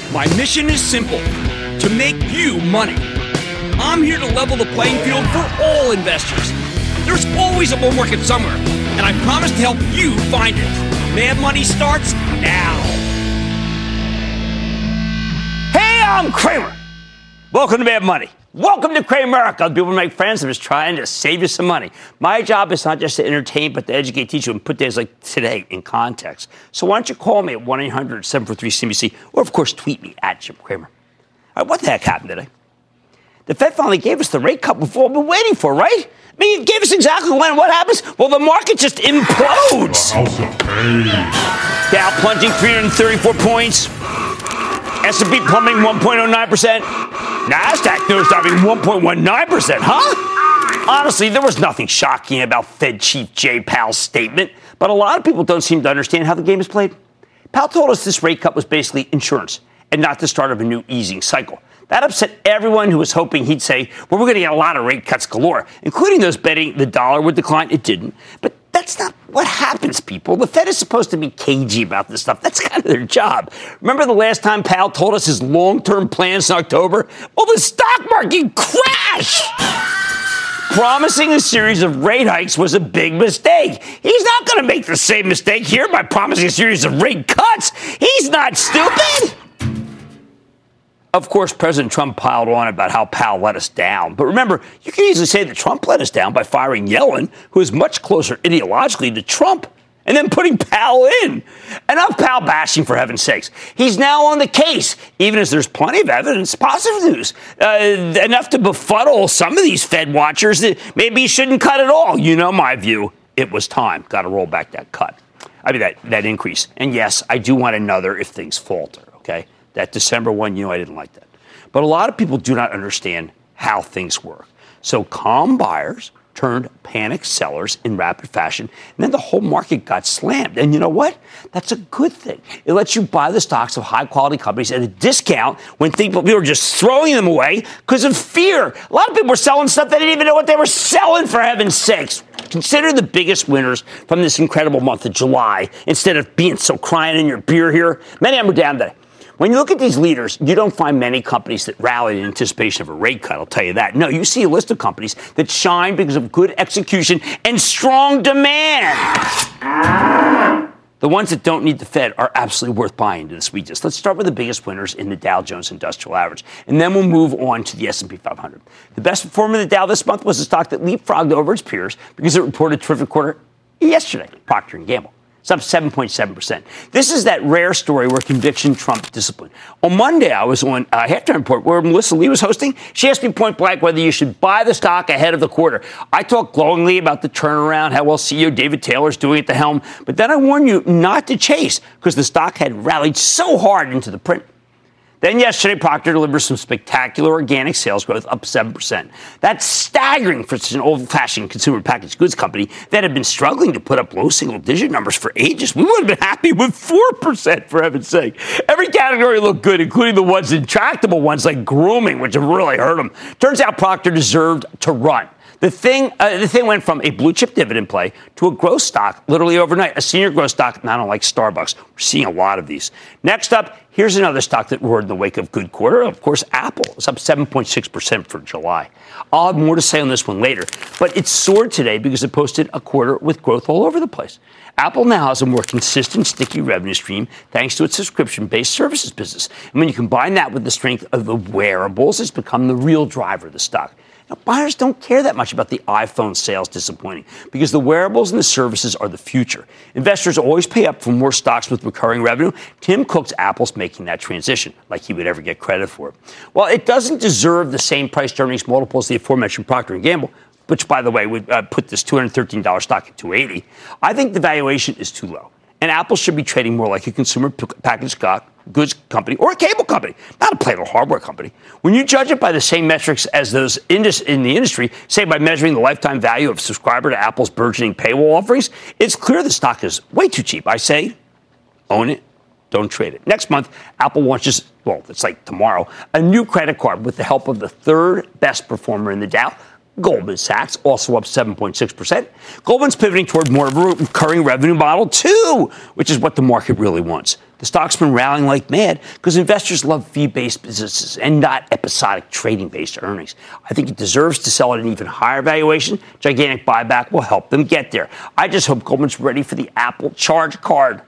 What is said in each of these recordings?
My mission is simple, to make you money. I'm here to level the playing field for all investors. There's always a bull market somewhere, and I promise to help you find it. Mad Money starts now. Hey, I'm Cramer. Welcome to Mad Money. Welcome to Cramerica. People make friends. I'm just trying to save you some money. My job is not just to entertain, but to educate, teach you, and put days like today in context. So why don't you call me at 1-800-743-CNBC, or, of course, tweet me at Jim Cramer. All right, what the heck happened today? The Fed finally gave us the rate cut we've all been waiting for, right? I mean, it gave us exactly when. What happens? Well, the market just implodes. Dow plunging 334 points. S&P plummeting 1.09%. NASDAQ nosediving 1.19%, huh? Honestly, there was nothing shocking about Fed Chief Jay Powell's statement, but a lot of people don't seem to understand how the game is played. Powell told us this rate cut was basically insurance and not the start of a new easing cycle. That upset everyone who was hoping he'd say, well, we're going to get a lot of rate cuts galore, including those betting the dollar would decline. It didn't. But that's not what happens, people. The Fed is supposed to be cagey about this stuff. That's kind of their job. Remember the last time Powell told us his long-term plans in October? Well, the stock market crashed. Promising a series of rate hikes was a big mistake. He's not going to make the same mistake here by promising a series of rate cuts. He's not stupid. Of course, President Trump piled on about how Powell let us down. But remember, you can easily say that Trump let us down by firing Yellen, who is much closer ideologically to Trump, and then putting Powell in. Enough Powell bashing, for heaven's sakes. He's now on the case, even as there's plenty of evidence, positive news, enough to befuddle some of these Fed watchers that maybe he shouldn't cut at all. You know my view. It was time. Got to roll back that cut. I mean, that increase. And yes, I do want another if things falter, okay? That December one, I didn't like that. But a lot of people do not understand how things work. So calm buyers turned panic sellers in rapid fashion, and then the whole market got slammed. And you know what? That's a good thing. It lets you buy the stocks of high-quality companies at a discount when people were just throwing them away because of fear. A lot of people were selling stuff they didn't even know what they were selling, for heaven's sakes. Consider the biggest winners from this incredible month of July instead of being so crying in your beer here. Many of them are down today. When you look at these leaders, you don't find many companies that rallied in anticipation of a rate cut, I'll tell you that. No, you see a list of companies that shine because of good execution and strong demand. The ones that don't need the Fed are absolutely worth buying into this weakness. Let's start with the biggest winners in the Dow Jones Industrial Average, and then we'll move on to the S&P 500. The best performer in the Dow this month was a stock that leapfrogged over its peers because it reported a terrific quarter yesterday, Procter & Gamble. It's up 7.7%. This is that rare story where conviction trumped discipline. On Monday, I was on Halftime Report where Melissa Lee was hosting. She asked me point blank whether you should buy the stock ahead of the quarter. I talked glowingly about the turnaround, how well CEO David Taylor's doing at the helm. But then I warned you not to chase because the stock had rallied so hard into the print. Then yesterday, Procter delivered some spectacular organic sales growth, up 7%. That's staggering for such an old-fashioned consumer packaged goods company that had been struggling to put up low single-digit numbers for ages. We would have been happy with 4%, for heaven's sake. Every category looked good, including the ones intractable ones like grooming, which have really hurt them. Turns out Procter deserved to run. The thing went from a blue-chip dividend play to a growth stock literally overnight, a senior growth stock, not unlike Starbucks. We're seeing a lot of these. Next up, here's another stock that roared in the wake of good quarter. Of course, Apple. It's up 7.6% for July. I'll have more to say on this one later, but it soared today because it posted a quarter with growth all over the place. Apple now has a more consistent, sticky revenue stream thanks to its subscription-based services business. And when you combine that with the strength of the wearables, it's become the real driver of the stock. Now, buyers don't care that much about the iPhone sales disappointing because the wearables and the services are the future. Investors always pay up for more stocks with recurring revenue. Tim Cook's Apple's making that transition, like he would ever get credit for it. While it doesn't deserve the same price-to-earnings multiple as the aforementioned Procter & Gamble, which, by the way, would put this $213 stock at $280, I think the valuation is too low. And Apple should be trading more like a consumer packaged goods company or a cable company, not a plain old hardware company. When you judge it by the same metrics as those in the industry, say by measuring the lifetime value of a subscriber to Apple's burgeoning paywall offerings, it's clear the stock is way too cheap. I say, own it, don't trade it. Next month, Apple launches, well, it's like tomorrow, a new credit card with the help of the third best performer in the Dow, Goldman Sachs, also up 7.6%. Goldman's pivoting toward more of a recurring revenue model, too, which is what the market really wants. The stock's been rallying like mad because investors love fee-based businesses and not episodic trading-based earnings. I think it deserves to sell at an even higher valuation. Gigantic buyback will help them get there. I just hope Goldman's ready for the Apple Charge card.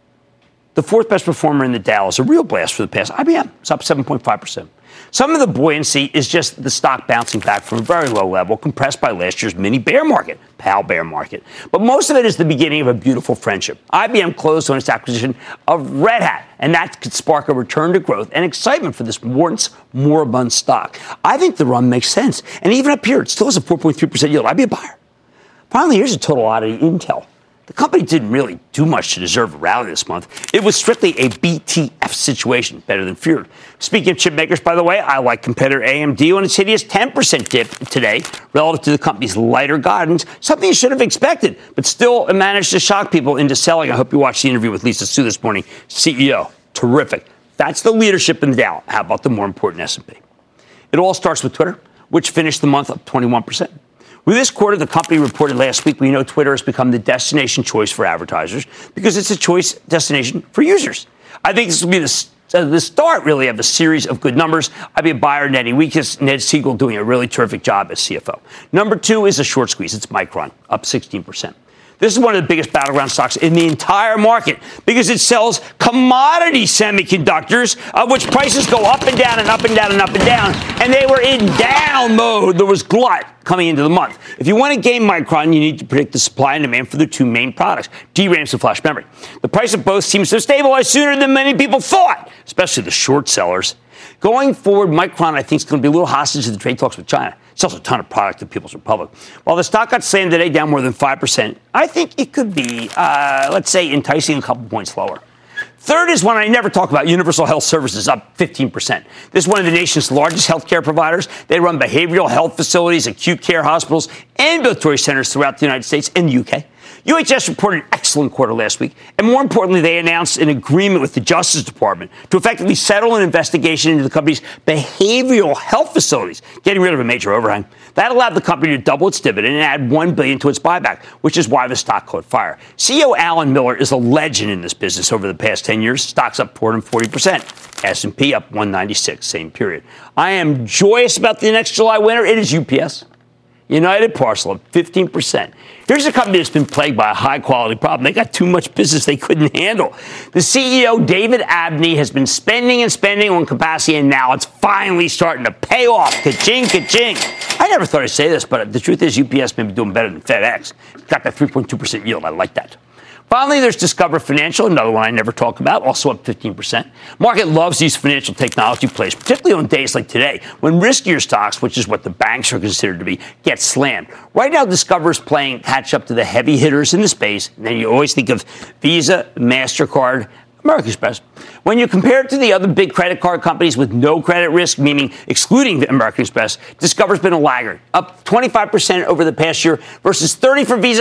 The fourth best performer in the Dow is a real blast for the past. IBM is up 7.5%. Some of the buoyancy is just the stock bouncing back from a very low level, compressed by last year's mini bear market, PAL bear market. But most of it is the beginning of a beautiful friendship. IBM closed on its acquisition of Red Hat, and that could spark a return to growth and excitement for this once moribund stock. I think the run makes sense. And even up here, it still has a 4.3% yield. I'd be a buyer. Finally, here's a total oddity, Intel. The company didn't really do much to deserve a rally this month. It was strictly a BTF situation, better than feared. Speaking of chip makers, by the way, I like competitor AMD on its hideous 10% dip today relative to the company's lighter guidance, something you should have expected, but still it managed to shock people into selling. I hope you watched the interview with Lisa Su this morning, CEO. Terrific. That's the leadership in the Dow. How about the more important S&P? It all starts with Twitter, which finished the month up 21%. With this quarter, the company reported last week, we know Twitter has become the destination choice for advertisers because it's a choice destination for users. I think this will be the start, really, of a series of good numbers. I'd be a buyer netting weakness. Ned Siegel doing a really terrific job as CFO. Number two is a short squeeze. It's Micron, up 16%. This is one of the biggest battleground stocks in the entire market because it sells commodity semiconductors, of which prices go up and down and up and down and up and down. And they were in down mode. There was glut coming into the month. If you want to game Micron, you need to predict the supply and demand for the two main products, DRAMs and flash memory. The price of both seems to have stabilized sooner than many people thought, especially the short sellers. Going forward, Micron, I think, is going to be a little hostage to the trade talks with China. It sells a ton of product to People's Republic. While the stock got slammed today down more than 5%, I think it could be, let's say, enticing a couple points lower. Third is one I never talk about, Universal Health Services, up 15%. This is one of the nation's largest healthcare providers. They run behavioral health facilities, acute care hospitals, ambulatory centers throughout the United States and the UK. UHS reported an excellent quarter last week, and more importantly, they announced an agreement with the Justice Department to effectively settle an investigation into the company's behavioral health facilities, getting rid of a major overhang. That allowed the company to double its dividend and add $1 billion to its buyback, which is why the stock caught fire. CEO Alan Miller is a legend in this business over the past 10 years. Stock's up 440%. S&P up 196, same period. I am joyous about the next July winner. It is UPS. United Parcel up 15%. Here's a company that's been plagued by a high-quality problem. They got too much business they couldn't handle. The CEO, David Abney, has been spending and spending on capacity, and now it's finally starting to pay off. Ka-ching, ka-ching. I never thought I'd say this, but the truth is UPS may be doing better than FedEx. It's got that 3.2% yield. I like that. Finally, there's Discover Financial, another one I never talk about, also up 15%. Market loves these financial technology plays, particularly on days like today, when riskier stocks, which is what the banks are considered to be, get slammed. Right now, Discover's playing catch up to the heavy hitters in the space. And then you always think of Visa, MasterCard, American Express. When you compare it to the other big credit card companies with no credit risk, meaning excluding American Express, Discover's been a laggard, up 25% over the past year versus 30% for Visa,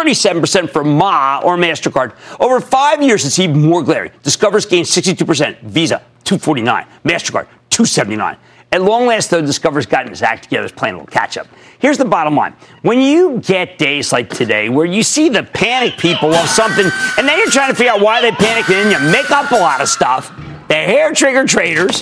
37% for MA or MasterCard. Over 5 years, it's even more glaring. Discover's gained 62%, Visa, 249, MasterCard, 279. At long last, though, Discover's gotten its act together, is playing a little catch-up. Here's the bottom line. When you get days like today where you see the panic people of something, and then you're trying to figure out why they panicked, and then you make up a lot of stuff, the hair-trigger traders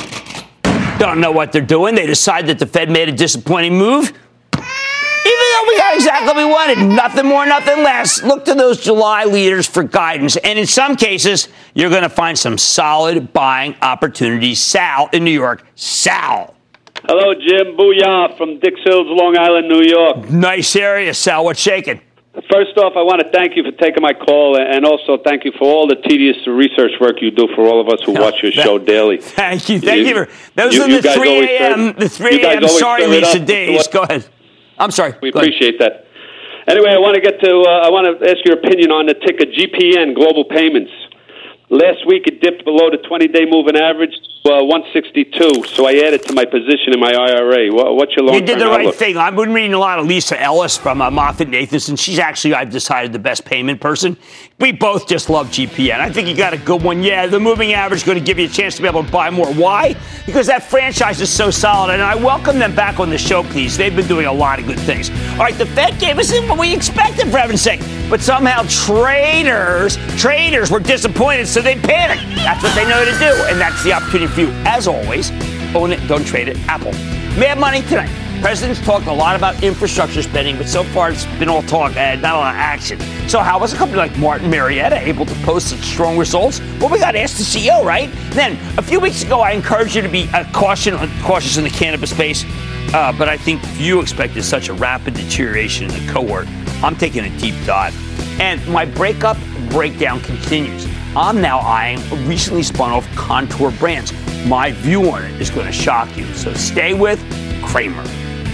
don't know what they're doing. They decide that the Fed made a disappointing move. Even though we got exactly what we wanted, nothing more, nothing less. Look to those July leaders for guidance. And in some cases, you're going to find some solid buying opportunities. Sal in New York. Sal. Hello, Jim. Booyah from Dix Hills, Long Island, New York. Nice area, Sal. What's shaking? First off, I want to thank you for taking my call, and also thank you for all the tedious research work you do for all of us who watch your show daily. Thank you. Thank you. Those are the 3 a.m. The 3 a.m. Sorry, Lisa days. Go ahead. I'm sorry. We appreciate that. Anyway, I want to ask your opinion on the ticker GPN, Global Payments. Last week, it dipped below the 20-day moving average, 162. So I added to my position in my IRA. What's your long-term You did the right outlook? thing. I've been reading a lot of Lisa Ellis from MoffettNathanson. She's actually, I've decided, the best payment person. We both just love GPN. I think you got a good one. Yeah, the moving average is going to give you a chance to be able to buy more. Why? Because that franchise is so solid, and I welcome them back on the show, please. They've been doing a lot of good things. All right, the Fed gave us what we expected, for heaven's sake. But somehow traders were disappointed, so they panicked. That's what they know to do, and that's the opportunity for you. As always, own it, don't trade it. Apple. Mad Money tonight. President's talked a lot about infrastructure spending, but so far it's been all talk, not a lot of action. So how was a company like Martin Marietta able to post such strong results? Well, we got to ask the CEO, right? Then, a few weeks ago, I encouraged you to be cautious in the cannabis space, but I think if you expected such a rapid deterioration in the cohort, I'm taking a deep dive. And my breakdown continues. I'm now eyeing a recently spun off Contour Brands. My view on it is going to shock you. So stay with Cramer.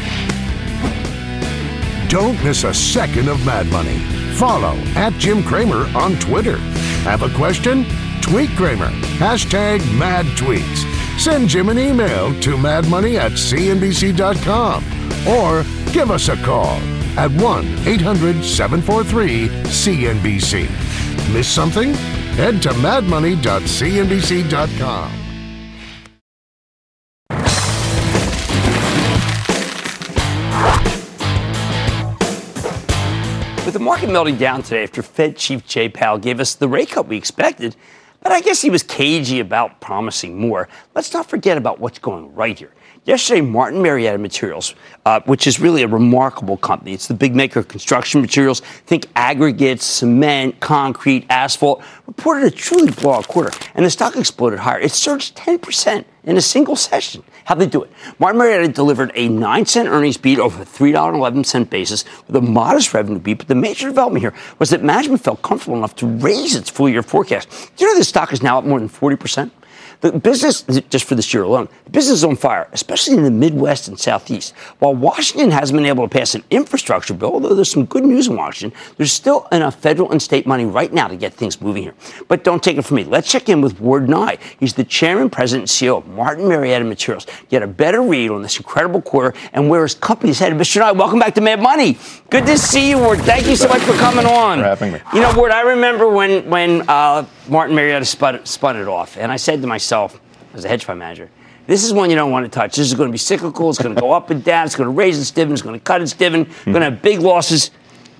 Don't miss a second of Mad Money. Follow @Jim Cramer on Twitter. Have a question? Tweet Cramer. #MadTweets. Send Jim an email to madmoney@cnbc.com or give us a call at 1-800-743-CNBC. Miss something? Head to madmoney.cnbc.com. With the market melting down today after Fed Chief Jay Powell gave us the rate cut we expected, but I guess he was cagey about promising more. Let's not forget about what's going right here. Yesterday, Martin Marietta Materials, which is really a remarkable company. It's the big maker of construction materials. Think aggregates, cement, concrete, asphalt. Reported a truly blowout quarter, and the stock exploded higher. It surged 10% in a single session. How'd they do it? Martin Marietta delivered a 9-cent earnings beat over a $3.11 basis with a modest revenue beat. But the major development here was that management felt comfortable enough to raise its full-year forecast. Do you know the stock is now up more than 40%? The business, just for this year alone, the business is on fire, especially in the Midwest and Southeast. While Washington hasn't been able to pass an infrastructure bill, although there's some good news in Washington, there's still enough federal and state money right now to get things moving here. But don't take it from me. Let's check in with Ward Nye. He's the chairman, president, and CEO of Martin Marietta Materials. Get a better read on this incredible quarter and where his company is headed. Mr. Nye, welcome back to Mad Money. Good to see you, Ward. Thank you so much for coming on. For having me. You know, Ward, I remember when Martin Marietta spun it off, and I said to myself, as a hedge fund manager, this is one you don't want to touch. This is going to be cyclical. It's going to go up and down. It's going to raise its dividend. It's going to cut its dividend. It's going to have big losses.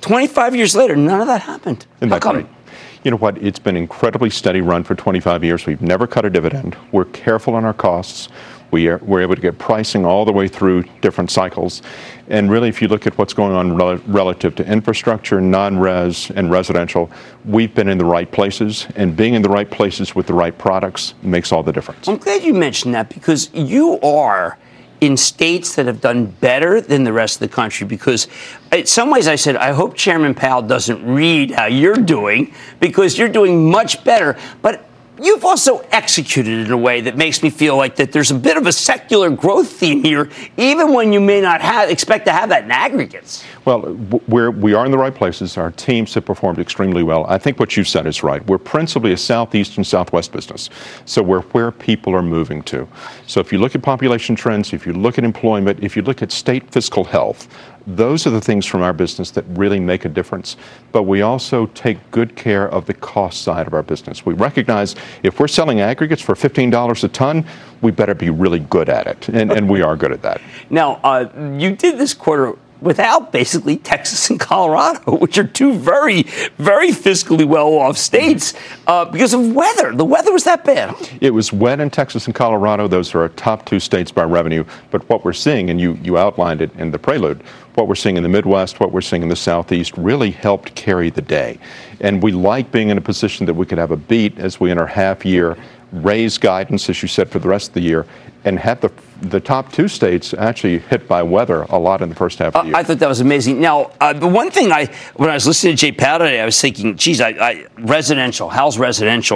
25 years later, none of that happened. How come? Right? You know what? It's been an incredibly steady run for 25 years. We've never cut a dividend. We're careful on our costs. We're able to get pricing all the way through different cycles. And really, if you look at what's going on relative to infrastructure, non-res, and residential, we've been in the right places. And being in the right places with the right products makes all the difference. I'm glad you mentioned that because you are in states that have done better than the rest of the country. Because in some ways I said, I hope Chairman Powell doesn't read how you're doing because you're doing much better. But you've also executed in a way that makes me feel like that there's a bit of a secular growth theme here, even when you may not expect to have that in aggregates. Well, we are in the right places. Our teams have performed extremely well. I think what you said is right. We're principally a southeast and southwest business. So we're where people are moving to. So if you look at population trends, if you look at employment, if you look at state fiscal health, those are the things from our business that really make a difference. But we also take good care of the cost side of our business. We recognize if we're selling aggregates for $15 a ton, we better be really good at it. And we are good at that. Now, you did this quarter without basically Texas and Colorado, which are two very, very fiscally well-off states because of weather. The weather was that bad. It was wet in Texas and Colorado. Those are our top two states by revenue. But what we're seeing, and you outlined it in the prelude, what we're seeing in the Midwest, what we're seeing in the Southeast really helped carry the day. And we like being in a position that we could have a beat as we enter half year, raise guidance, as you said, for the rest of the year, and have the top two states actually hit by weather a lot in the first half of the year. I thought that was amazing. Now, the one thing when I was listening to Jay Powell today, I was thinking, geez, residential, how's residential?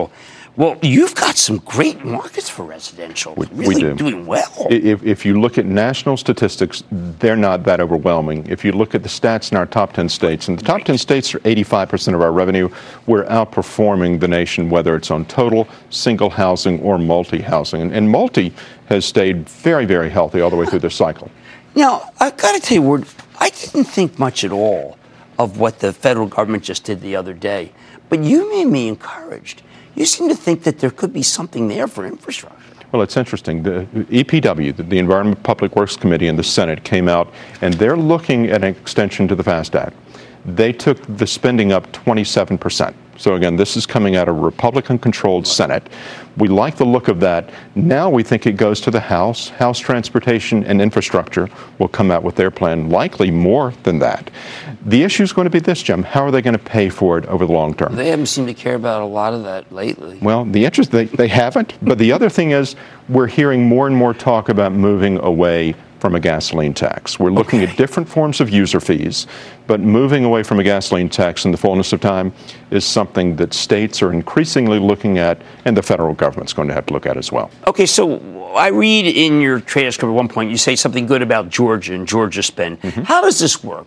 Well, you've got some great markets for residential. We do. Doing well. If you look at national statistics, they're not that overwhelming. If you look at the stats in our top 10 states, and the top 10 states are 85% of our revenue, we're outperforming the nation, whether it's on total, single housing, or multi-housing. And multi has stayed very, very healthy all the way through this cycle. Now, I've got to tell you, Ward, I didn't think much at all of what the federal government just did the other day. But you made me encouraged. You seem to think that there could be something there for infrastructure. Well, it's interesting. The EPW, the Environment Public Works Committee in the Senate, came out, and they're looking at an extension to the FAST Act. They took the spending up 27%. So again, this is coming out of a Republican-controlled Senate. We like the look of that. Now we think it goes to the House. House Transportation and Infrastructure will come out with their plan, likely more than that. The issue is going to be this, Jim. How are they going to pay for it over the long term? They haven't seemed to care about a lot of that lately. Well, the interest, they haven't. But the other thing is we're hearing more and more talk about moving away from a gasoline tax. We're looking at different forms of user fees, but moving away from a gasoline tax in the fullness of time is something that states are increasingly looking at, and the federal government's going to have to look at as well. Okay, so I read in your trade script at one point you say something good about Georgia and Georgia spend. Mm-hmm. How does this work?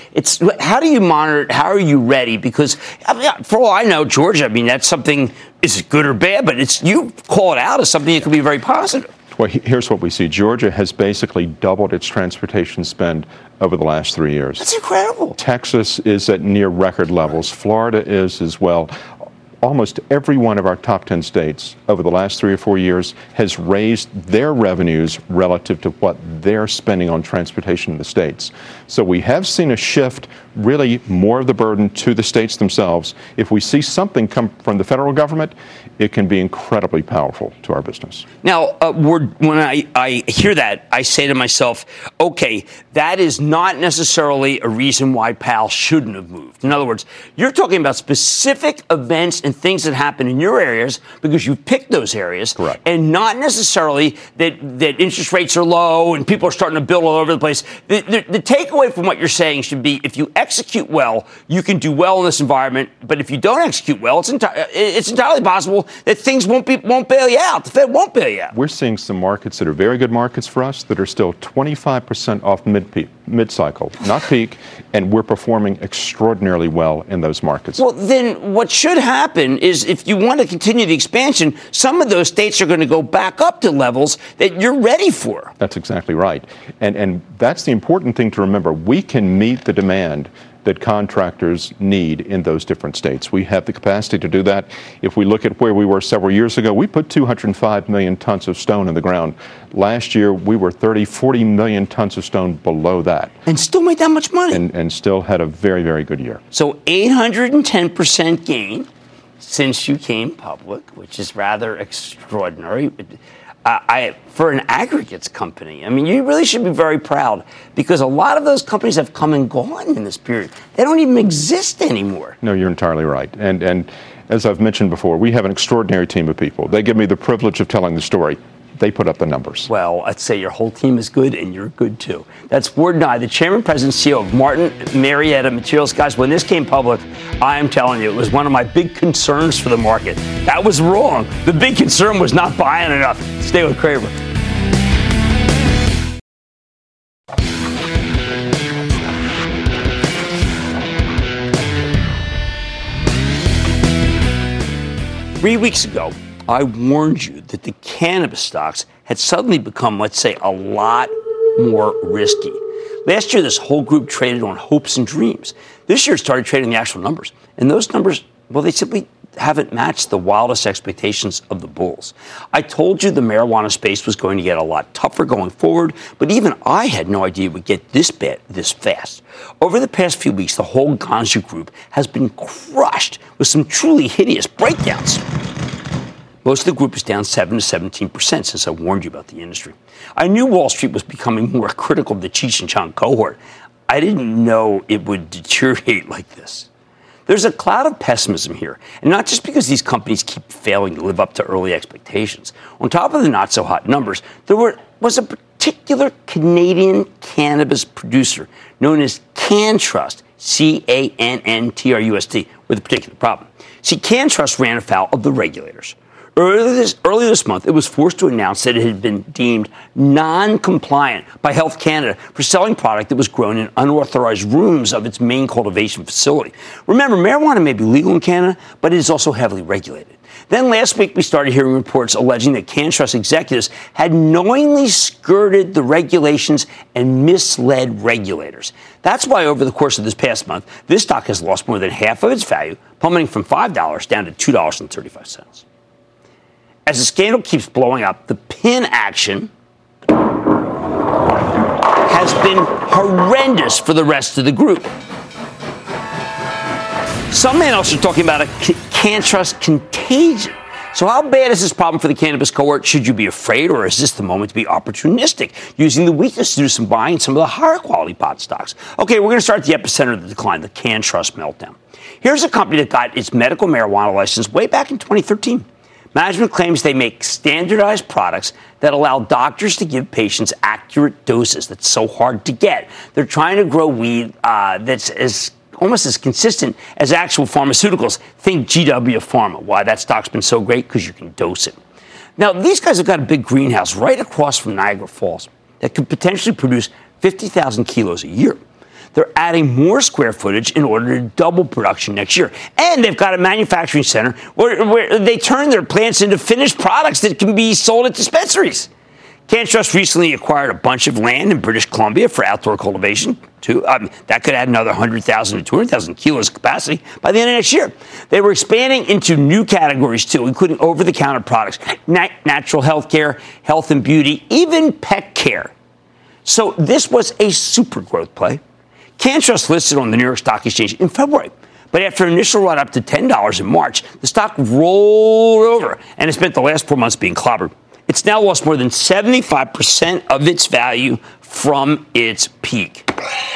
How do you monitor it? How are you ready? Because for all I know, Georgia, that's something, is it good or bad, but you call it out as something that could be very positive. Well, here's what we see. Georgia has basically doubled its transportation spend over the last 3 years. That's incredible. Texas is at near record levels. Florida is as well. Almost every one of our top 10 states over the last 3 or 4 years has raised their revenues relative to what they're spending on transportation in the states. So we have seen a shift, really more of the burden to the states themselves. If we see something come from the federal government, it can be incredibly powerful to our business. Now, when I hear that, I say to myself, okay, that is not necessarily a reason why Powell shouldn't have moved. In other words, you're talking about specific events and things that happen in your areas because you picked those areas. Correct. And not necessarily that interest rates are low and people are starting to build all over the place. The takeaway from what you're saying should be if you execute well, you can do well in this environment. But if you don't execute well, it's entirely possible that things won't bail you out. The Fed won't bail you out. We're seeing some markets that are very good markets for us that are still 25% off mid-cycle, not peak, and we're performing extraordinarily well in those markets. Well, then what should happen is if you want to continue the expansion, some of those states are going to go back up to levels that you're ready for. That's exactly right. And that's the important thing to remember. We can meet the demand that contractors need in those different states. We have the capacity to do that. If we look at where we were several years ago, we put 205 million tons of stone in the ground. Last year, we were 40 million tons of stone below that. And still made that much money. And still had a very, very good year. So 810% gain since you came public, which is rather extraordinary. For an aggregates company, you really should be very proud because a lot of those companies have come and gone in this period. They don't even exist anymore. No, you're entirely right. And as I've mentioned before, we have an extraordinary team of people. They give me the privilege of telling the story. They put up the numbers. Well, I'd say your whole team is good, and you're good, too. That's Ward Nye, the chairman, president, CEO of Martin Marietta Materials. Guys, when this came public, I am telling you, it was one of my big concerns for the market. That was wrong. The big concern was not buying enough. Stay with Cramer. Three weeks ago, I warned you that the cannabis stocks had suddenly become, let's say, a lot more risky. Last year, this whole group traded on hopes and dreams. This year, it started trading the actual numbers. And those numbers, well, they simply haven't matched the wildest expectations of the bulls. I told you the marijuana space was going to get a lot tougher going forward, but even I had no idea it would get this bad this fast. Over the past few weeks, the whole Ganju group has been crushed with some truly hideous breakdowns. Most of the group is down 7 to 17% since I warned you about the industry. I knew Wall Street was becoming more critical of the Cheech and Chong cohort. I didn't know it would deteriorate like this. There's a cloud of pessimism here, and not just because these companies keep failing to live up to early expectations. On top of the not-so-hot numbers, there was a particular Canadian cannabis producer known as CannTrust, CannTrust, with a particular problem. See, CannTrust ran afoul of the regulators. Earlier this month, it was forced to announce that it had been deemed non-compliant by Health Canada for selling product that was grown in unauthorized rooms of its main cultivation facility. Remember, marijuana may be legal in Canada, but it is also heavily regulated. Then last week, we started hearing reports alleging that CannTrust executives had knowingly skirted the regulations and misled regulators. That's why over the course of this past month, this stock has lost more than half of its value, plummeting from $5 down to $2.35. As the scandal keeps blowing up, the pin action has been horrendous for the rest of the group. Some analysts are talking about a CannTrust contagion. So how bad is this problem for the cannabis cohort? Should you be afraid, or is this the moment to be opportunistic, using the weakness to do some buying in some of the higher quality pot stocks? Okay, we're going to start at the epicenter of the decline, the CannTrust meltdown. Here's a company that got its medical marijuana license way back in 2013. Management claims they make standardized products that allow doctors to give patients accurate doses. That's so hard to get. They're trying to grow weed that's almost as consistent as actual pharmaceuticals. Think GW Pharma. Why that stock's been so great? Because you can dose it. Now, these guys have got a big greenhouse right across from Niagara Falls that could potentially produce 50,000 kilos a year. They're adding more square footage in order to double production next year. And they've got a manufacturing center where they turn their plants into finished products that can be sold at dispensaries. CannTrust recently acquired a bunch of land in British Columbia for outdoor cultivation, too. That could add another 100,000 to 200,000 kilos of capacity by the end of next year. They were expanding into new categories, too, including over-the-counter products, natural health care, health and beauty, even pet care. So this was a super growth play. CannTrust listed on the New York Stock Exchange in February. But after an initial run up to $10 in March, the stock rolled over and has spent the last 4 months being clobbered. It's now lost more than 75% of its value from its peak.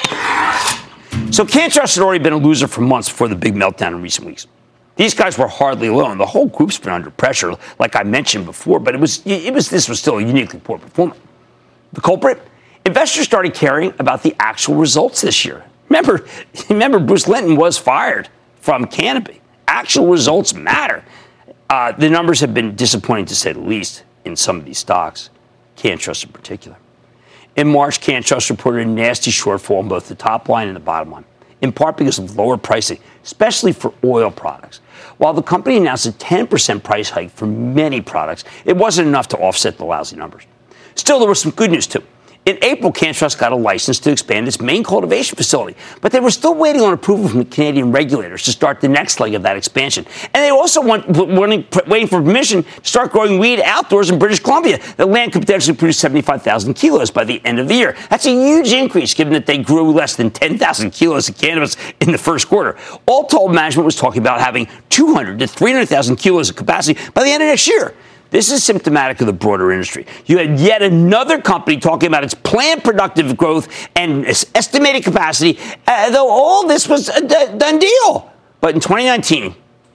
So CannTrust had already been a loser for months before the big meltdown in recent weeks. These guys were hardly alone. The whole group's been under pressure, like I mentioned before, but this was still a uniquely poor performance. The culprit? Investors started caring about the actual results this year. Remember, Bruce Linton was fired from Canopy. Actual results matter. The numbers have been disappointing, to say the least, in some of these stocks, CannTrust in particular. In March, CannTrust reported a nasty shortfall on both the top line and the bottom line, in part because of lower pricing, especially for oil products. While the company announced a 10% price hike for many products, it wasn't enough to offset the lousy numbers. Still, there was some good news, too. In April, CannTrust got a license to expand its main cultivation facility, but they were still waiting on approval from the Canadian regulators to start the next leg of that expansion. And they also waiting for permission to start growing weed outdoors in British Columbia. The land could potentially produce 75,000 kilos by the end of the year. That's a huge increase, given that they grew less than 10,000 kilos of cannabis in the first quarter. All told, management was talking about having 200 to 300,000 kilos of capacity by the end of next year. This is symptomatic of the broader industry. You had yet another company talking about its planned productive growth and its estimated capacity, though all this was a done deal. But in 2019,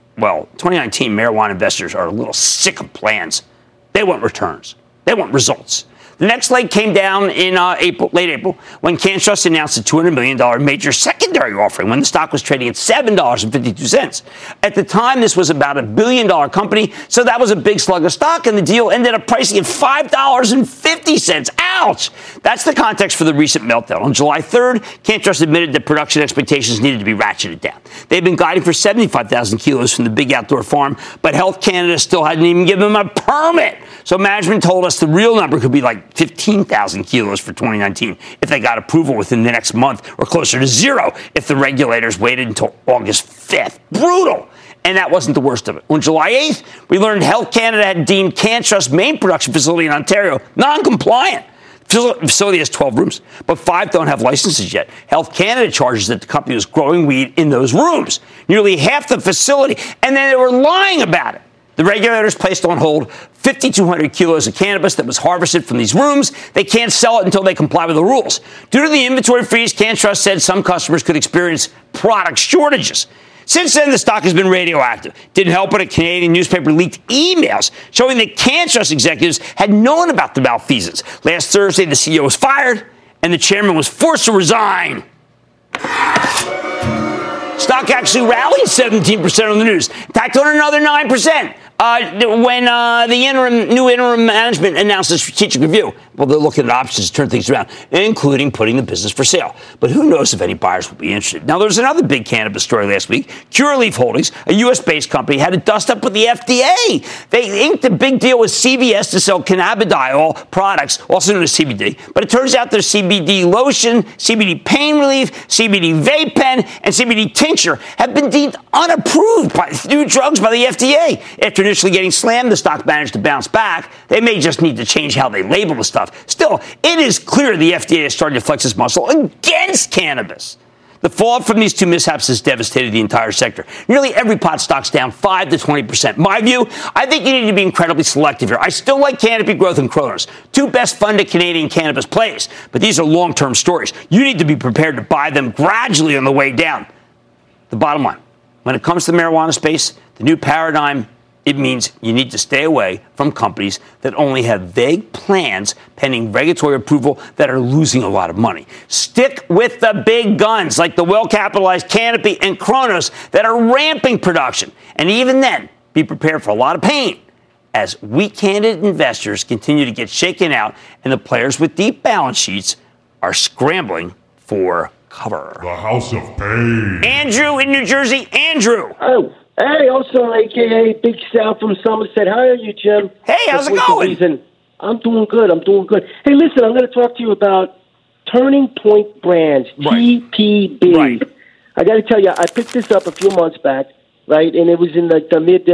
marijuana investors are a little sick of plans. They want returns. They want results. The next leg came down in late April, when CannTrust announced a $200 million major secondary offering when the stock was trading at $7.52. At the time, this was about $1 billion company, so that was a big slug of stock, and the deal ended up pricing at $5.50. Ouch! That's the context for the recent meltdown. On July 3rd, CannTrust admitted that production expectations needed to be ratcheted down. They've been guiding for 75,000 kilos from the big outdoor farm, but Health Canada still hadn't even given them a permit. So management told us the real number could be like 15,000 kilos for 2019 if they got approval within the next month, or closer to zero if the regulators waited until August 5th. Brutal! And that wasn't the worst of it. On July 8th, we learned Health Canada had deemed CannTrust's main production facility in Ontario non-compliant. The facility has 12 rooms, but 5 don't have licenses yet. Health Canada charges that the company was growing weed in those rooms, nearly half the facility, and then they were lying about it. The regulators placed on hold 5,200 kilos of cannabis that was harvested from these rooms. They can't sell it until they comply with the rules. Due to the inventory freeze, CannTrust said some customers could experience product shortages. Since then, the stock has been radioactive. Didn't help it, a Canadian newspaper leaked emails showing that CannTrust executives had known about the malfeasance. Last Thursday, the CEO was fired, and the chairman was forced to resign. Stock actually rallied 17% on the news, tacked on another 9%. When the new interim management announced a strategic review, well, they're looking at options to turn things around, including putting the business for sale. But who knows if any buyers will be interested. Now, there's another big cannabis story last week. Curaleaf Holdings, a U.S.-based company, had to dust up with the FDA. They inked a big deal with CVS to sell cannabidiol products, also known as CBD. But it turns out their CBD lotion, CBD pain relief, CBD vape pen, and CBD tincture have been deemed unapproved by new drugs by the FDA. After initially getting slammed, the stock managed to bounce back. They may just need to change how they label the stuff. Still, it is clear the FDA is starting to flex its muscle against cannabis. The fallout from these two mishaps has devastated the entire sector. Nearly every pot stock's down 5 to 20%. My view, I think you need to be incredibly selective here. I still like Canopy Growth and Cronos, two best-funded Canadian cannabis plays, but these are long-term stories. You need to be prepared to buy them gradually on the way down. The bottom line, when it comes to the marijuana space, the new paradigm, it means you need to stay away from companies that only have vague plans pending regulatory approval that are losing a lot of money. Stick with the big guns like the well-capitalized Canopy and Cronos that are ramping production. And even then, be prepared for a lot of pain as weak-handed investors continue to get shaken out and the players with deep balance sheets are scrambling for cover. The House of Pain. Andrew in New Jersey. Andrew. Oh. Hey, also a.k.a. Big Sal from Somerset. How are you, Jim? Hey, how's it going? I'm doing good. Hey, listen, I'm going to talk to you about Turning Point Brands, TPB. Right. I got to tell you, I picked this up a few months back, right, and it was in the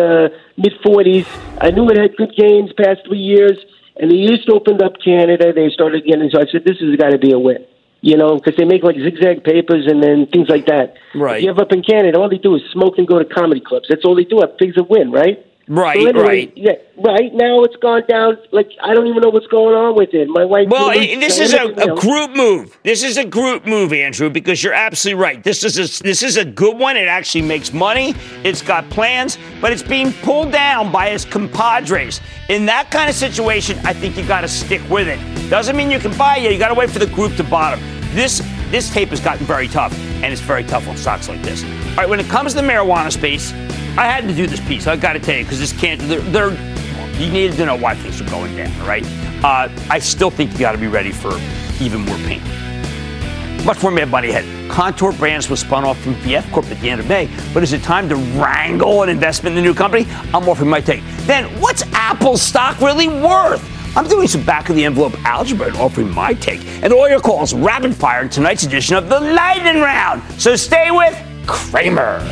mid-40s. I knew it had good gains past 3 years, and they just opened up Canada. They started getting, so I said, this has got to be a win. You know, because they make like zigzag papers and then things like that. Right. If you have up in Canada, all they do is smoke and go to comedy clubs. That's all they do. Things that win, right? Right, so anyway, right. Yeah, right. Now it's gone down. Like, I don't even know what's going on with it. My wife. Well, this is a group move. This is a group move, Andrew, because you're absolutely right. This is a good one. It actually makes money. It's got plans, but it's being pulled down by its compadres. In that kind of situation, I think you got to stick with it. Doesn't mean you can buy it. You got to wait for the group to bottom. This tape has gotten very tough, and it's very tough on stocks like this. All right, when it comes to the marijuana space, I had to do this piece. I got to tell you, because this can't. You needed to know why things are going down. All right, I still think you got to be ready for even more pain. Much more Mad Money ahead. Contour Brands was spun off from VF Corp at the end of May, but is it time to wrangle an investment in the new company? I'm offering my take. Then, what's Apple's stock really worth? I'm doing some back-of-the-envelope algebra and offering my take. And all your calls rapid fire in tonight's edition of the Lightning Round. So stay with Cramer.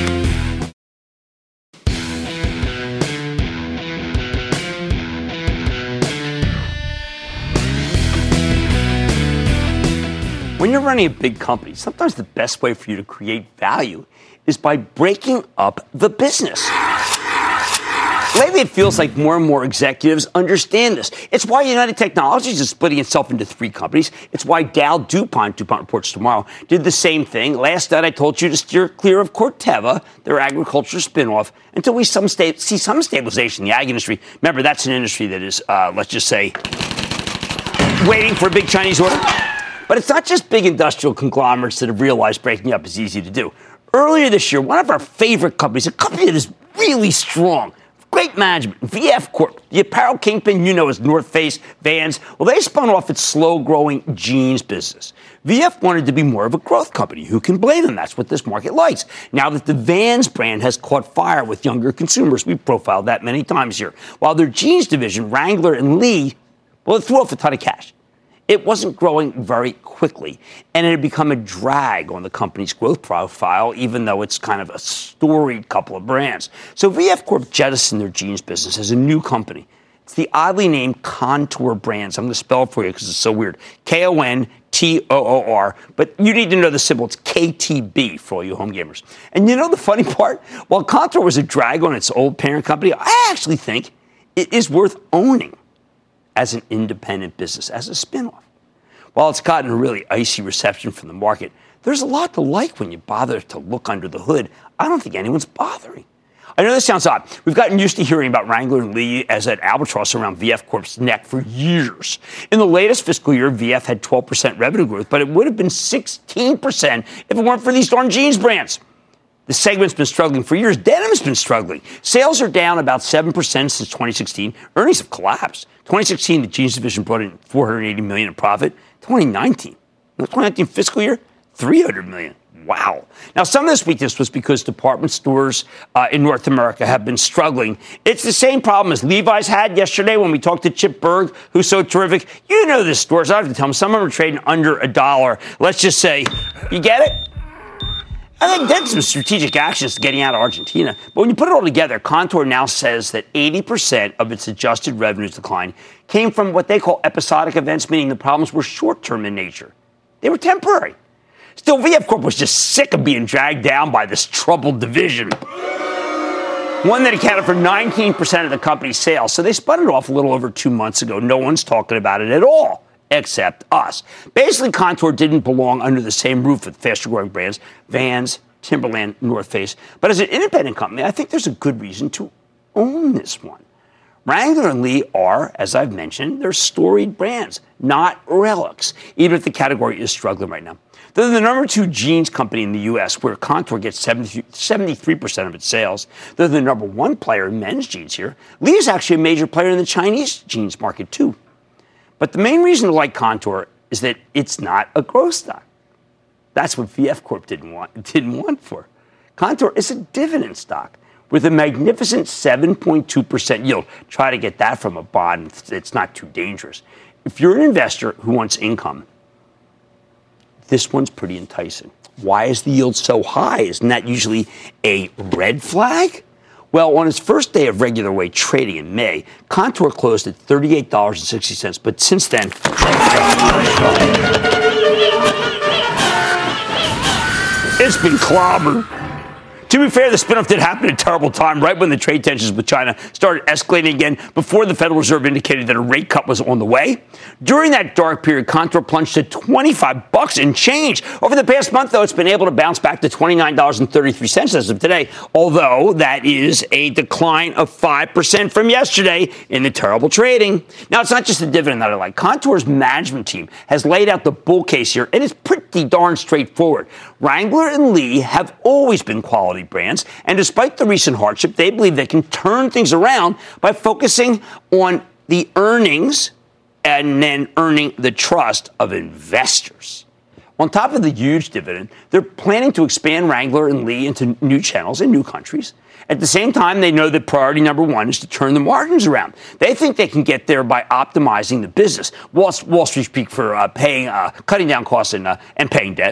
When you're running a big company, sometimes the best way for you to create value is by breaking up the business. Lately, it feels like more and more executives understand this. It's why United Technologies is splitting itself into 3 companies. It's why Dow DuPont reports tomorrow, did the same thing. Last night, I told you to steer clear of Corteva, their agriculture spinoff, until we see some stabilization in the ag industry. Remember, that's an industry that is, let's just say, waiting for a big Chinese order. But it's not just big industrial conglomerates that have realized breaking up is easy to do. Earlier this year, one of our favorite companies, a company that is really strong, great management, VF Corp, the apparel kingpin you know as North Face, Vans. Well, they spun off its slow-growing jeans business. VF wanted to be more of a growth company. Who can blame them? That's what this market likes. Now that the Vans brand has caught fire with younger consumers, we've profiled that many times here. While their jeans division, Wrangler and Lee, well, it threw off a ton of cash. It wasn't growing very quickly, and it had become a drag on the company's growth profile, even though it's kind of a storied couple of brands. So VF Corp jettisoned their jeans business as a new company. It's the oddly named Contour Brands. I'm going to spell it for you because it's so weird. Kontoor, but you need to know the symbol. It's KTB for all you home gamers. And you know the funny part? While Contour was a drag on its old parent company, I actually think it is worth owning as an independent business, as a spinoff. While it's gotten a really icy reception from the market, there's a lot to like when you bother to look under the hood. I don't think anyone's bothering. I know this sounds odd. We've gotten used to hearing about Wrangler and Lee as an albatross around VF Corp's neck for years. In the latest fiscal year, VF had 12% revenue growth, but it would have been 16% if it weren't for these darn jeans brands. The segment's been struggling for years. Denim's been struggling. Sales are down about 7% since 2016. Earnings have collapsed. 2016, the jeans division brought in $480 million in profit. 2019 fiscal year, $300 million. Wow. Now, some of this weakness was because department stores in North America have been struggling. It's the same problem as Levi's had yesterday when we talked to Chip Bergh, who's so terrific. You know the stores. I have to tell them. Some of them are trading under $1. Let's just say, you get it? I think that's some strategic actions getting out of Argentina. But when you put it all together, Kontoor now says that 80% of its adjusted revenues decline came from what they call episodic events, meaning the problems were short-term in nature. They were temporary. Still, VF Corp was just sick of being dragged down by this troubled division, one that accounted for 19% of the company's sales. So they spun it off a little over 2 months ago. No one's talking about it at all, except us. Basically, Kontoor didn't belong under the same roof with faster-growing brands, Vans, Timberland, North Face. But as an independent company, I think there's a good reason to own this one. Wrangler and Lee are, as I've mentioned, they're storied brands, not relics, even if the category is struggling right now. They're the number 2 jeans company in the U.S., where Kontoor gets 73% of its sales. They're the number 1 player in men's jeans here. Lee is actually a major player in the Chinese jeans market, too. But the main reason to like Kontoor is that it's not a growth stock. That's what VF Corp didn't want for. Kontoor is a dividend stock with a magnificent 7.2% yield. Try to get that from a bond. It's not too dangerous. If you're an investor who wants income, this one's pretty enticing. Why is the yield so high? Isn't that usually a red flag? Well, on its first day of regular way trading in May, Kontoor closed at $38.60, but since then, it's been clobbered. To be fair, the spinoff did happen at a terrible time, right when the trade tensions with China started escalating again, before the Federal Reserve indicated that a rate cut was on the way. During that dark period, Kontoor plunged to $25 and change. Over the past month, though, it's been able to bounce back to $29.33 as of today, although that is a decline of 5% from yesterday in the terrible trading. Now, it's not just the dividend that I like. Kontoor's management team has laid out the bull case here, and it's pretty darn straightforward. Wrangler and Lee have always been quality brands, and despite the recent hardship, they believe they can turn things around by focusing on the earnings and then earning the trust of investors. On top of the huge dividend, they're planning to expand Wrangler and Lee into new channels in new countries. At the same time, they know that priority number 1 is to turn the margins around. They think they can get there by optimizing the business. Wall Street speak for cutting down costs and paying debt.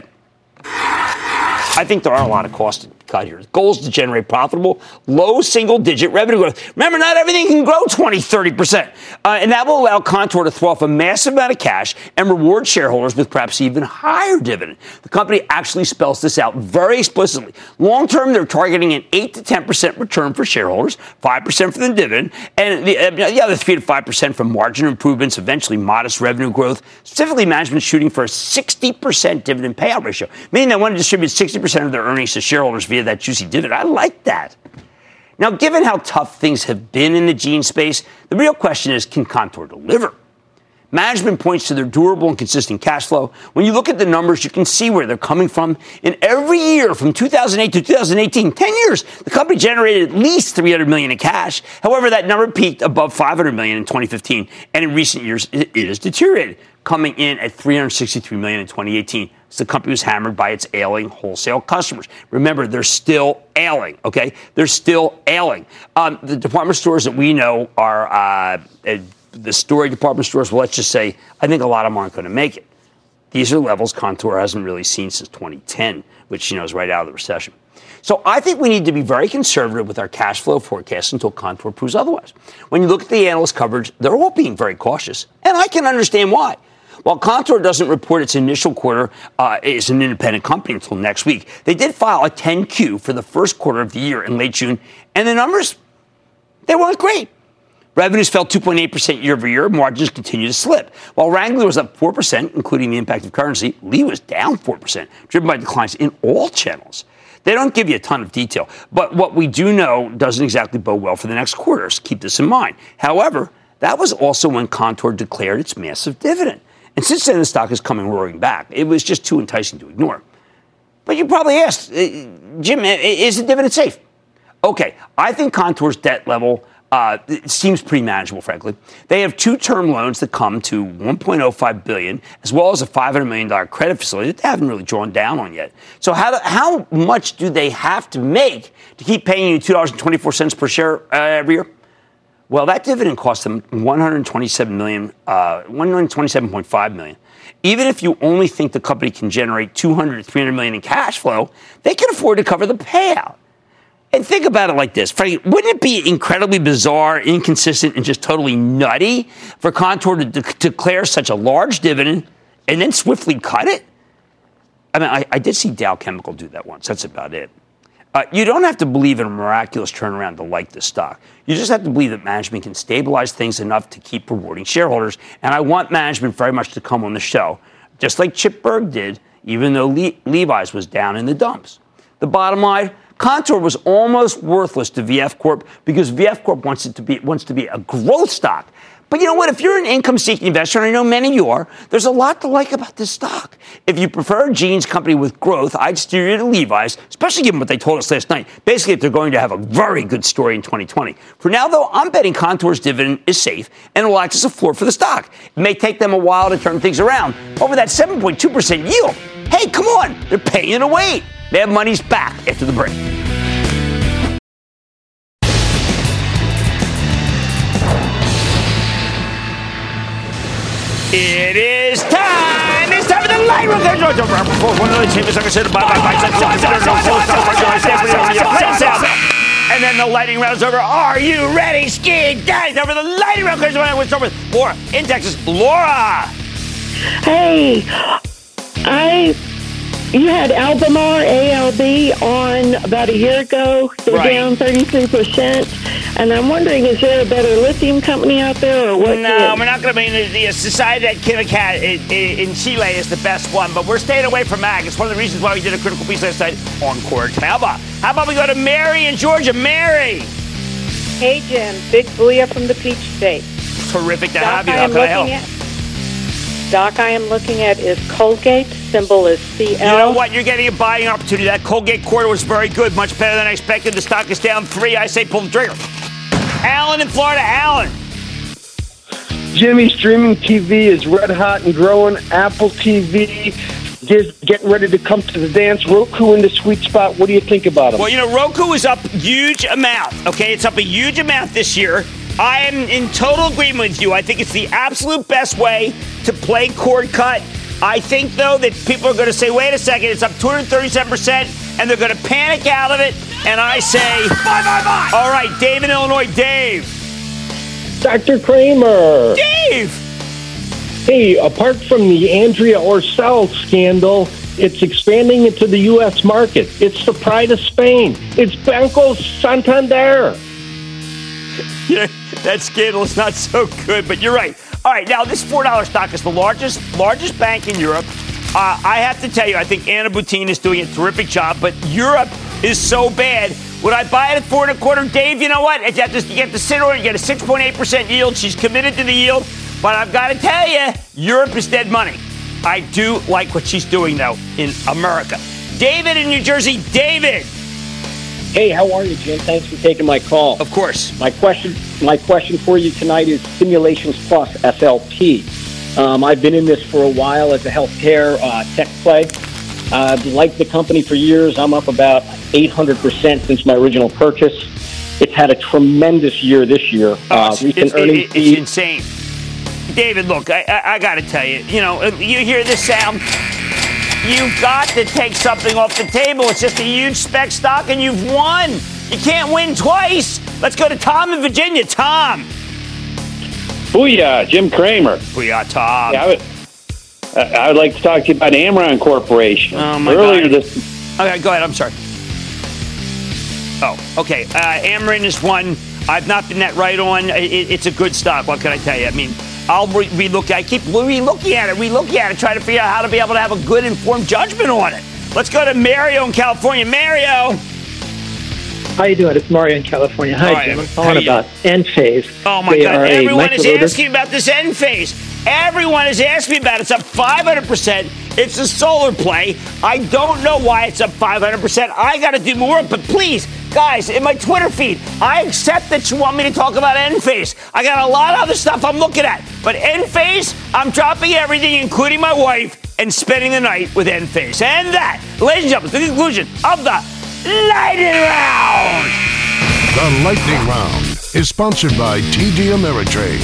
I think there are a lot of costs to cut here. The goal is to generate profitable, low single-digit revenue growth. Remember, not everything can grow 20, 30%. And that will allow Kontoor to throw off a massive amount of cash and reward shareholders with perhaps even higher dividend. The company actually spells this out very explicitly. Long-term, they're targeting an 8 to 10% return for shareholders, 5% for the dividend, and the other 3 to 5% from margin improvements, eventually modest revenue growth. Specifically, management is shooting for a 60% dividend payout ratio, meaning they want to distribute 60% of their earnings to shareholders via that juicy dividend. I like that. Now, given how tough things have been in the jeans space, the real question is, can Kontoor deliver? Management points to their durable and consistent cash flow. When you look at the numbers, you can see where they're coming from. In every year from 2008 to 2018, 10 years, the company generated at least $300 million in cash. However, that number peaked above $500 million in 2015, and in recent years, it has deteriorated, coming in at $363 million in 2018. So the company was hammered by its ailing wholesale customers. Remember, they're still ailing, okay? They're still ailing. The department stores that we know are the story department stores. Well, let's just say I think a lot of them aren't going to make it. These are levels Kontoor hasn't really seen since 2010, which, is right out of the recession. So I think we need to be very conservative with our cash flow forecast until Kontoor proves otherwise. When you look at the analyst coverage, they're all being very cautious, and I can understand why. While Kontoor doesn't report its initial quarter as an independent company until next week, they did file a 10-Q for the first quarter of the year in late June, and the numbers, they weren't great. Revenues fell 2.8% year over year. Margins continue to slip. While Wrangler was up 4%, including the impact of currency, Lee was down 4%, driven by declines in all channels. They don't give you a ton of detail, but what we do know doesn't exactly bode well for the next quarters. Keep this in mind. However, that was also when Kontoor declared its massive dividend. And since then, the stock is coming roaring back. It was just too enticing to ignore. But you probably asked, Jim, is the dividend safe? Okay, I think Contour's debt level it seems pretty manageable, frankly. They have 2 term loans that come to $1.05 billion, as well as a $500 million credit facility that they haven't really drawn down on yet. So how much do they have to make to keep paying you $2.24 per share every year? Well, that dividend cost them $127.5 million. Even if you only think the company can generate $200 to $300 million in cash flow, they can afford to cover the payout. And think about it like this, Freddie, wouldn't it be incredibly bizarre, inconsistent, and just totally nutty for Contour to declare such a large dividend and then swiftly cut it? I mean, I did see Dow Chemical do that once. That's about it. You don't have to believe in a miraculous turnaround to like the stock. You just have to believe that management can stabilize things enough to keep rewarding shareholders. And I want management very much to come on the show, just like Chip Bergh did, even though Levi's was down in the dumps. The bottom line, Contour was almost worthless to VF Corp because VF Corp wants to be a growth stock. But you know what? If you're an income-seeking investor, and I know many of you are, there's a lot to like about this stock. If you prefer a jeans company with growth, I'd steer you to Levi's, especially given what they told us last night. Basically, they're going to have a very good story in 2020. For now, though, I'm betting Contour's dividend is safe and will act as a floor for the stock. It may take them a while to turn things around. Over that 7.2% yield, hey, come on, they're paying to wait. Mad Money's back after the break. It is time! It's time for the light round. And then the lightning round's over. Are you ready, Ski? Guys, over the lightning round. We'll start with Laura in Texas. Laura! Hey, you had Albemarle, ALB, on about a year ago. They're down 33%. And I'm wondering, is there a better lithium company out there, or what? No, we're not going to be in the Society at Quimicat in Chile is the best one, but we're staying away from ag. It's one of the reasons why we did a critical piece last night on Corteva. How about we go to Mary in Georgia? Mary! Hey, Jim. Big booyah from the Peach State. Terrific to have you. How can I help? Stock I am looking at is Colgate. Symbol is CL. You know what? You're getting a buying opportunity. That Colgate quarter was very good. Much better than I expected. The stock is down 3. I say pull the trigger. Alan in Florida. Alan. Jimmy, streaming TV is red hot and growing. Apple TV is getting ready to come to the dance. Roku in the sweet spot. What do you think about them? Well, you know, Roku is up huge amount. Okay, it's up a huge amount this year. I am in total agreement with you. I think it's the absolute best way to play cord cut. I think, though, that people are going to say, wait a second, it's up 237%, and they're going to panic out of it. And I say, bye. All right, Dave in Illinois. Dave. Dr. Kramer. Dave. Hey, apart from the Andrea Orcel scandal, it's expanding into the U.S. market. It's the pride of Spain. It's Banco Santander. Yeah, that scandal is not so good, but you're right. All right, now this $4 stock is the largest bank in Europe. I have to tell you, I think Anna Boutine is doing a terrific job, but Europe is so bad. Would I buy it at 4.25? Dave, you know what? You get to sit on it, you get a 6.8% yield. She's committed to the yield, but I've got to tell you, Europe is dead money. I do like what she's doing, though, in America. David in New Jersey. David. Hey, how are you, Jim? Thanks for taking my call. Of course. My question for you tonight is Simulations Plus, SLP. I've been in this for a while as a healthcare tech play. I've liked the company for years. I'm up about 800% since my original purchase. It's had a tremendous year this year. It's insane. David, look, I got to tell you, you hear this sound, you've got to take something off the table. It's just a huge spec stock, and you've won. You can't win twice. Let's go to Tom in Virginia. Tom. Booyah, Jim Kramer. Booyah, Tom. Yeah, I would like to talk to you about Amron Corporation. Oh, my God. Okay, go ahead. I'm sorry. Oh, okay. Amron is one I've not been that right on. It's a good stock. What can I tell you? I mean, I'll relook. I keep re-looking at it, try to figure out how to be able to have a good informed judgment on it. Let's go to Mario in California. Mario. How you doing? It's Mario in California. Hi, Jim. I'm calling about Enphase. Oh, my God. Everyone is asking about this Enphase. Everyone has asked me about it. It's up 500%. It's a solar play. I don't know why it's up 500%. I got to do more, but please, guys, in my Twitter feed, I accept that you want me to talk about Enphase. I got a lot of other stuff I'm looking at, but Enphase, I'm dropping everything, including my wife, and spending the night with Enphase. And that, ladies and gentlemen, is the conclusion of the Lightning Round. The Lightning Round is sponsored by TD Ameritrade.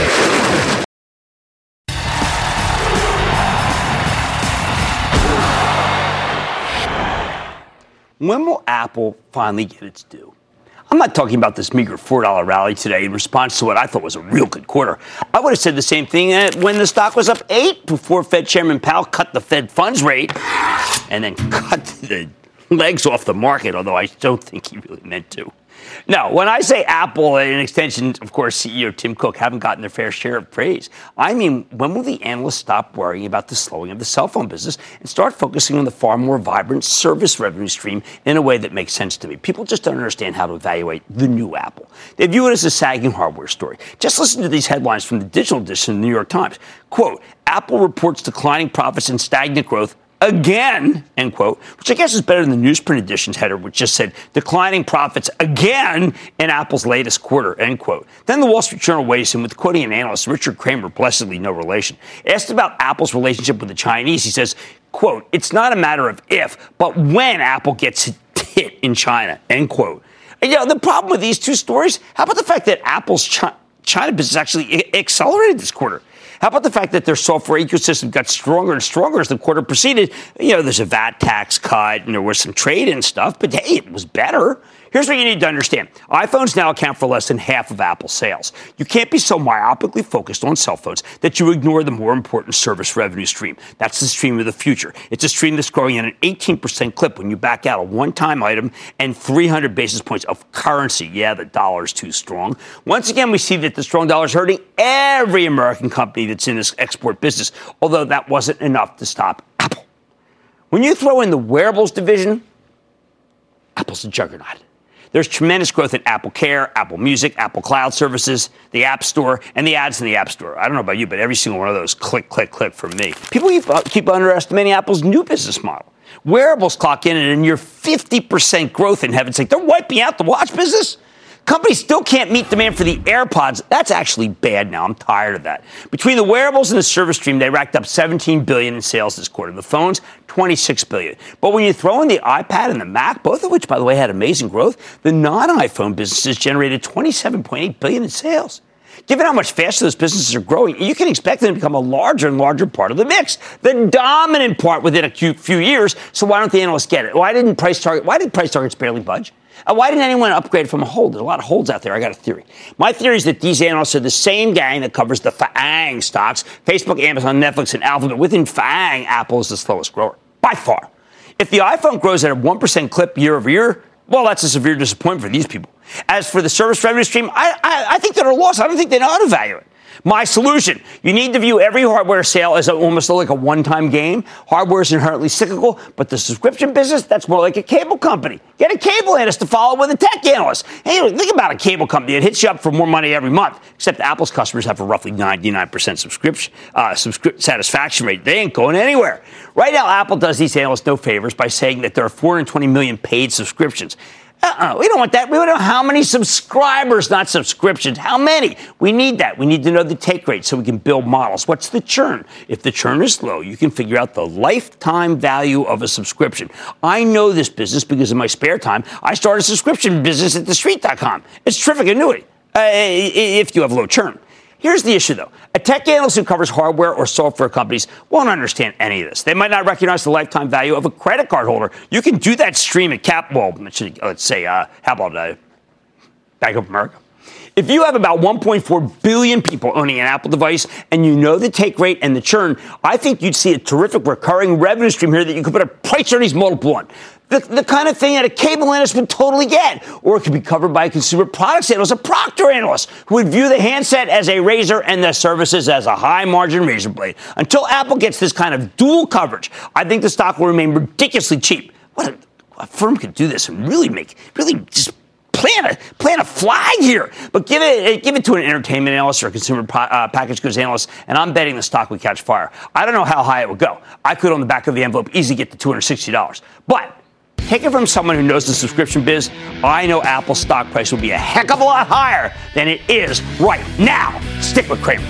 When will Apple finally get its due? I'm not talking about this meager $4 rally today in response to what I thought was a real good quarter. I would have said the same thing when the stock was up 8 before Fed Chairman Powell cut the Fed funds rate and then cut the legs off the market, although I don't think he really meant to. Now, when I say Apple and an extension, of course, CEO Tim Cook haven't gotten their fair share of praise, I mean, when will the analysts stop worrying about the slowing of the cell phone business and start focusing on the far more vibrant service revenue stream in a way that makes sense to me? People just don't understand how to evaluate the new Apple. They view it as a sagging hardware story. Just listen to these headlines from the digital edition of the New York Times. Quote, Apple reports declining profits and stagnant growth again, end quote, which I guess is better than the newsprint edition's header, which just said declining profits again in Apple's latest quarter, end quote. Then the Wall Street Journal weighs in with quoting an analyst, Richard Kramer, blessedly no relation. Asked about Apple's relationship with the Chinese, he says, quote, it's not a matter of if, but when Apple gets hit in China, end quote. And, the problem with these two stories, how about the fact that Apple's China business actually accelerated this quarter? How about the fact that their software ecosystem got stronger and stronger as the quarter proceeded? There's a VAT tax cut and there was some trade and stuff, but hey, it was better. Here's what you need to understand. iPhones now account for less than half of Apple's sales. You can't be so myopically focused on cell phones that you ignore the more important service revenue stream. That's the stream of the future. It's a stream that's growing at an 18% clip when you back out a one-time item and 300 basis points of currency. Yeah, the dollar's too strong. Once again, we see that the strong dollar is hurting every American company that's in this export business, although that wasn't enough to stop Apple. When you throw in the wearables division, Apple's a juggernaut. There's tremendous growth in Apple Care, Apple Music, Apple Cloud Services, the App Store, and the ads in the App Store. I don't know about you, but every single one of those click, click, click for me. People keep underestimating Apple's new business model. Wearables clock in at a near 50% growth, in heaven's sake. They're wiping out the watch business. Companies still can't meet demand for the AirPods. That's actually bad now. I'm tired of that. Between the wearables and the service stream, they racked up $17 billion in sales this quarter. The phones, $26 billion. But when you throw in the iPad and the Mac, both of which, by the way, had amazing growth, the non-iPhone businesses generated $27.8 billion in sales. Given how much faster those businesses are growing, you can expect them to become a larger and larger part of the mix, the dominant part within a few years. So why don't the analysts get it? Why did price targets barely budge? Why didn't anyone upgrade from a hold? There's a lot of holds out there. I got a theory. My theory is that these analysts are the same gang that covers the FAANG stocks, Facebook, Amazon, Netflix, and Alphabet. Within FAANG, Apple is the slowest grower, by far. If the iPhone grows at a 1% clip year over year, well, that's a severe disappointment for these people. As for the service revenue stream, I think they're a loss. I don't think they know how to value it. My solution, you need to view every hardware sale as almost like a one-time game. Hardware is inherently cyclical, but the subscription business, that's more like a cable company. Get a cable analyst to follow with a tech analyst. Hey, think about a cable company. It hits you up for more money every month, except Apple's customers have a roughly 99% satisfaction rate. They ain't going anywhere. Right now, Apple does these analysts no favors by saying that there are 420 million paid subscriptions. We don't want that. We want to know how many subscribers, not subscriptions. How many? We need that. We need to know the take rate so we can build models. What's the churn? If the churn is low, you can figure out the lifetime value of a subscription. I know this business because in my spare time, I started a subscription business at TheStreet.com. It's terrific annuity if you have low churn. Here's the issue, though. A tech analyst who covers hardware or software companies won't understand any of this. They might not recognize the lifetime value of a credit card holder. You can do that stream at let's say, how about Bank of America? If you have about 1.4 billion people owning an Apple device and you know the take rate and the churn, I think you'd see a terrific recurring revenue stream here that you could put a price earnings multiple on. The kind of thing that a cable analyst would totally get. Or it could be covered by a consumer products analyst, a Procter analyst, who would view the handset as a razor and the services as a high-margin razor blade. Until Apple gets this kind of dual coverage, I think the stock will remain ridiculously cheap. A firm could do this and really just plant a flag here. But give it to an entertainment analyst or a consumer packaged goods analyst, and I'm betting the stock would catch fire. I don't know how high it would go. I could, on the back of the envelope, easily get to $260. But take it from someone who knows the subscription biz. I know Apple's stock price will be a heck of a lot higher than it is right now. Stick with Cramer.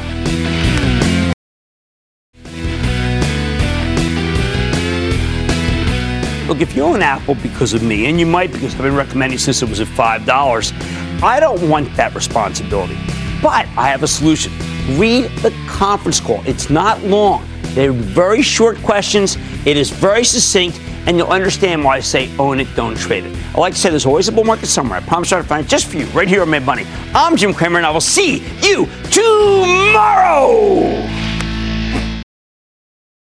Look, if you own Apple because of me, and you might because I've been recommending since it was at $5, I don't want that responsibility. But I have a solution. Read the conference call. It's not long. They're very short questions. It is very succinct, and you'll understand why I say own it, don't trade it. I like to say there's always a bull market somewhere. I promise I'll find it just for you right here on Mad Money. I'm Jim Cramer, and I will see you tomorrow.